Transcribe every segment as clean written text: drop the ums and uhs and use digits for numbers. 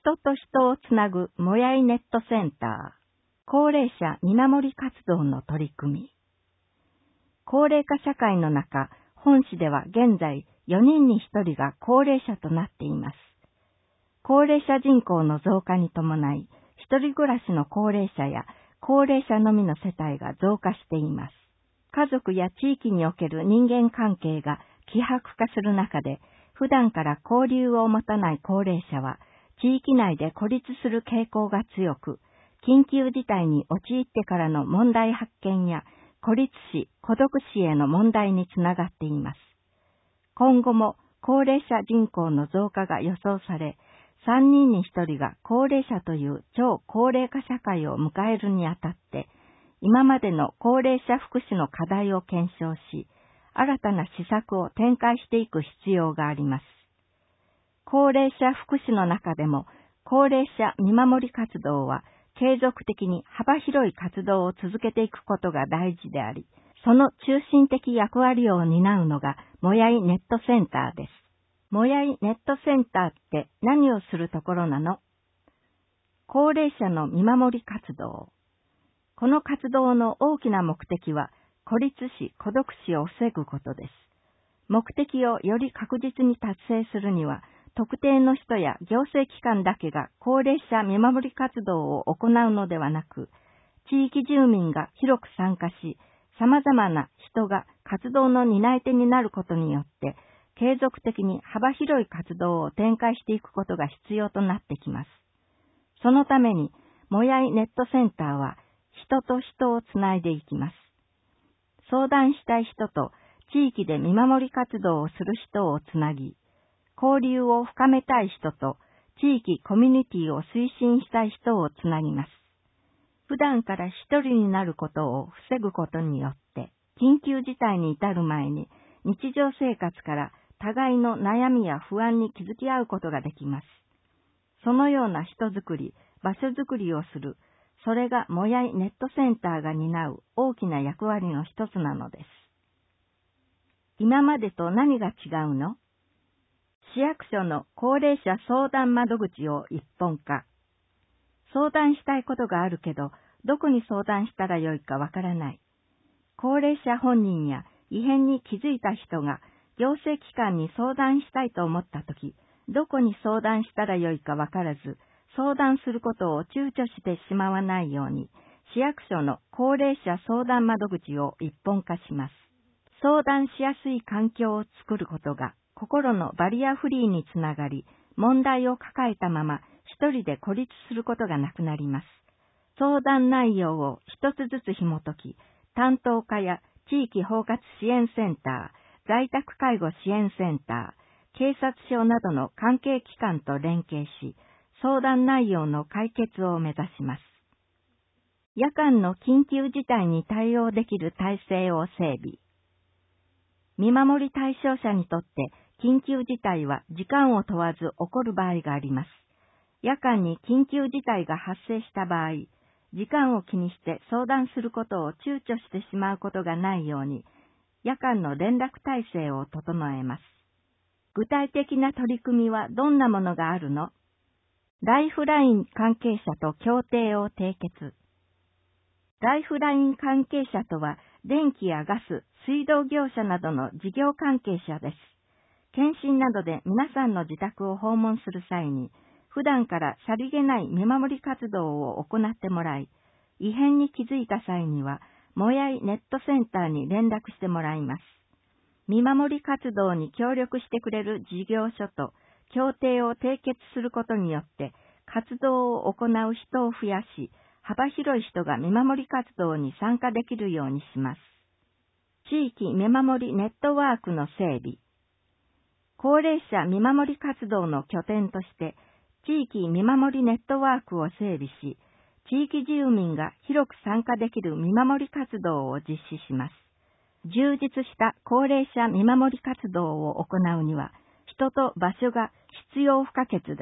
人と人をつなぐもやいネットセンター、高齢者見守り活動の取り組み。高齢化社会の中、本市では現在4人に1人が高齢者となっています。高齢者人口の増加に伴い、一人暮らしの高齢者や高齢者のみの世帯が増加しています。家族や地域における人間関係が希薄化する中で、普段から交流を持たない高齢者は、地域内で孤立する傾向が強く、緊急事態に陥ってからの問題発見や孤立死、孤独死への問題につながっています。今後も高齢者人口の増加が予想され、3人に1人が高齢者という超高齢化社会を迎えるにあたって、今までの高齢者福祉の課題を検証し、新たな施策を展開していく必要があります。高齢者福祉の中でも、高齢者見守り活動は継続的に幅広い活動を続けていくことが大事であり、その中心的役割を担うのがもやいネットセンターです。もやいネットセンターって何をするところなの？高齢者の見守り活動。この活動の大きな目的は、孤立死、孤独死を防ぐことです。目的をより確実に達成するには、特定の人や行政機関だけが高齢者見守り活動を行うのではなく、地域住民が広く参加し、様々な人が活動の担い手になることによって、継続的に幅広い活動を展開していくことが必要となってきます。そのために、もやいネットセンターは、人と人をつないでいきます。相談したい人と地域で見守り活動をする人をつなぎ、交流を深めたい人と地域コミュニティを推進したい人をつなぎます。普段から一人になることを防ぐことによって、緊急事態に至る前に日常生活から互いの悩みや不安に気づき合うことができます。そのような人づくり、場所づくりをする、それがもやいネットセンターが担う大きな役割の一つなのです。今までと何が違うの？市役所の高齢者相談窓口を一本化。相談したいことがあるけど、どこに相談したらよいかわからない。高齢者本人や異変に気づいた人が行政機関に相談したいと思ったとき、どこに相談したらよいかわからず、相談することを躊躇してしまわないように、市役所の高齢者相談窓口を一本化します。相談しやすい環境を作ることが、心のバリアフリーにつながり、問題を抱えたまま一人で孤立することがなくなります。相談内容を一つずつ紐解き、担当課や地域包括支援センター、在宅介護支援センター、警察署などの関係機関と連携し、相談内容の解決を目指します。夜間の緊急事態に対応できる体制を整備。見守り対象者にとって緊急事態は時間を問わず起こる場合があります。夜間に緊急事態が発生した場合、時間を気にして相談することを躊躇してしまうことがないように、夜間の連絡体制を整えます。具体的な取り組みはどんなものがあるの？ライフライン関係者と協定を締結。ライフライン関係者とは、電気やガス、水道業者などの事業関係者です。検診などで皆さんの自宅を訪問する際に、普段からさりげない見守り活動を行ってもらい、異変に気づいた際には、もやいネットセンターに連絡してもらいます。見守り活動に協力してくれる事業所と協定を締結することによって、活動を行う人を増やし、幅広い人が見守り活動に参加できるようにします。地域見守りネットワークの整備。高齢者見守り活動の拠点として、地域見守りネットワークを整備し、地域住民が広く参加できる見守り活動を実施します。充実した高齢者見守り活動を行うには、人と場所が必要不可欠です。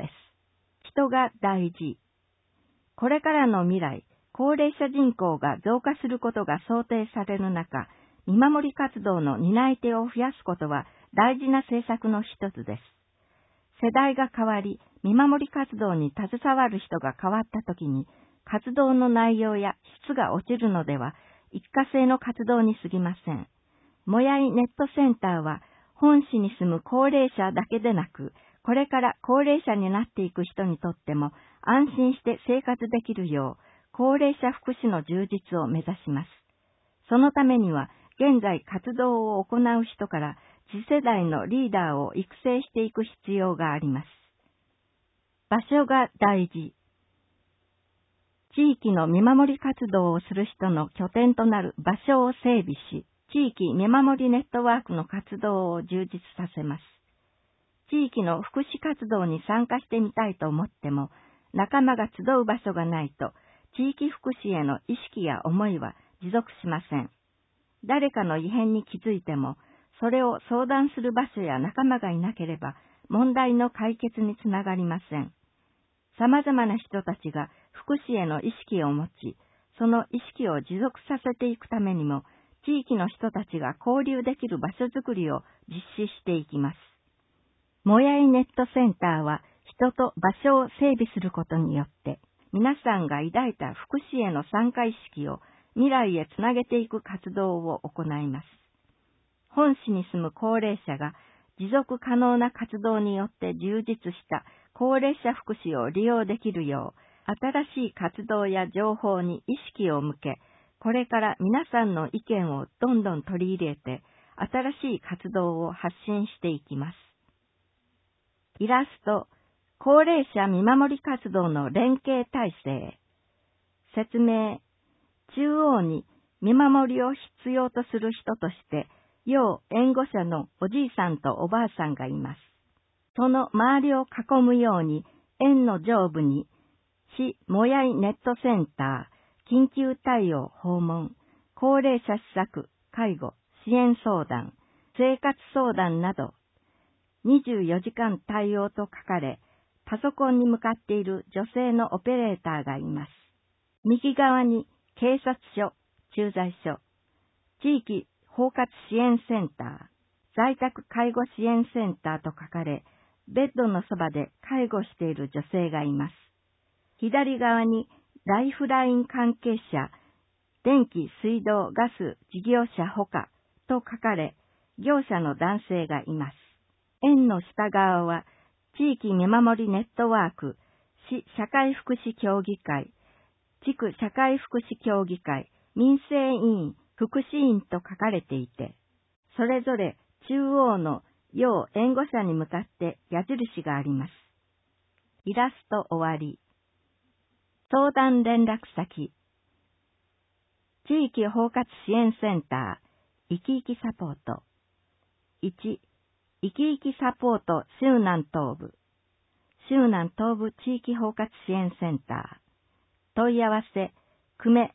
人が大事。これからの未来、高齢者人口が増加することが想定される中、見守り活動の担い手を増やすことは大事な政策の一つです。世代が変わり、 見守り活動に携わる人が変わったときに、活動の内容や質が落ちるのでは、一過性の活動に過ぎません。もやいネットセンターは、本市に住む高齢者だけでなく、これから高齢者になっていく人にとっても安心して生活できるよう、高齢者福祉の充実を目指します。そのためには、現在活動を行う人から次世代のリーダーを育成していく必要があります。場所が大事。地域の見守り活動をする人の拠点となる場所を整備し、地域見守りネットワークの活動を充実させます。地域の福祉活動に参加してみたいと思っても、仲間が集う場所がないと、地域福祉への意識や思いは持続しません。誰かの異変に気づいても、それを相談する場所や仲間がいなければ、問題の解決につながりません。様々な人たちが福祉への意識を持ち、その意識を持続させていくためにも、地域の人たちが交流できる場所づくりを実施していきます。もやいネットセンターは人と場所を整備することによって、皆さんが抱いた福祉への参加意識を未来へつなげていく活動を行います。本市に住む高齢者が持続可能な活動によって充実した高齢者福祉を利用できるよう、新しい活動や情報に意識を向け、これから皆さんの意見をどんどん取り入れて、新しい活動を発信していきます。イラスト、高齢者見守り活動の連携体制。説明、中央に見守りを必要とする人として、要援護者のおじいさんとおばあさんがいます。その周りを囲むように、園の上部に、市もやいネットセンター、緊急対応訪問、高齢者施策、介護、支援相談、生活相談など、24時間対応と書かれ、パソコンに向かっている女性のオペレーターがいます。右側に警察署、駐在所、地域包括支援センター、在宅介護支援センターと書かれ、ベッドのそばで介護している女性がいます。左側にライフライン関係者、電気、水道、ガス、事業者ほかと書かれ、業者の男性がいます。園の下側は、地域見守りネットワーク、市社会福祉協議会、地区社会福祉協議会、民生委員、福祉員と書かれていて、それぞれ中央の要援護者に向かって矢印があります。イラスト終わり。相談連絡先。地域包括支援センター、いきいきサポート。1、いきいきサポート周南東部。周南東部地域包括支援センター。問い合わせ、久米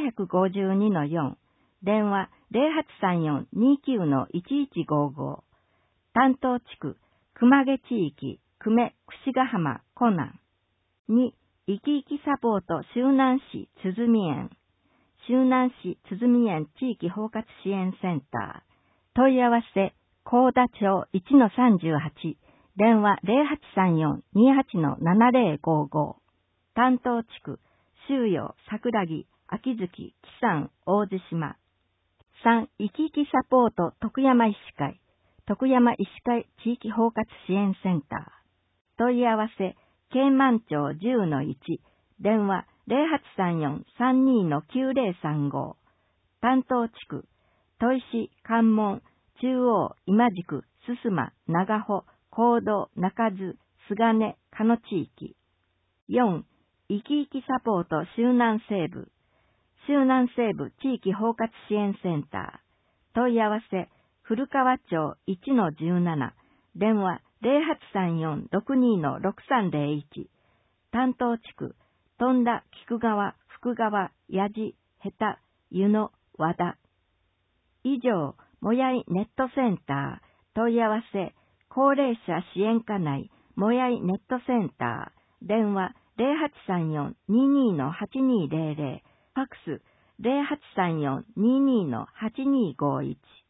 752-4。電話 0834-29-1155。担当地区、熊毛地域、久米、櫛ヶ浜、湖南。2、いきいきサポート周南市鼓園。周南市鼓園地域包括支援センター。問い合わせ、高田町 1-38。電話 0834-28-7055。担当地区、周陽、桜木、秋月、木山、大津島。3、いきいきサポート徳山医師会。徳山医師会地域包括支援センター。問い合わせ、京満町 10-1。電話 0834-32-9035。担当地区、砥石、関門、中央、今宿、すすま、長穂、高道、中津、菅根、鹿野地域。4、いきいきサポート周南西部。周南西部地域包括支援センター。問い合わせ、古川町 1-17。電話0834-62-6301。担当地区、富田、菊川、福川、矢地、下手、湯野、和田。以上、もやいネットセンター。問い合わせ、高齢者支援課内、もやいネットセンター。電話0834-22-8200。ファックス 0834-22-8251。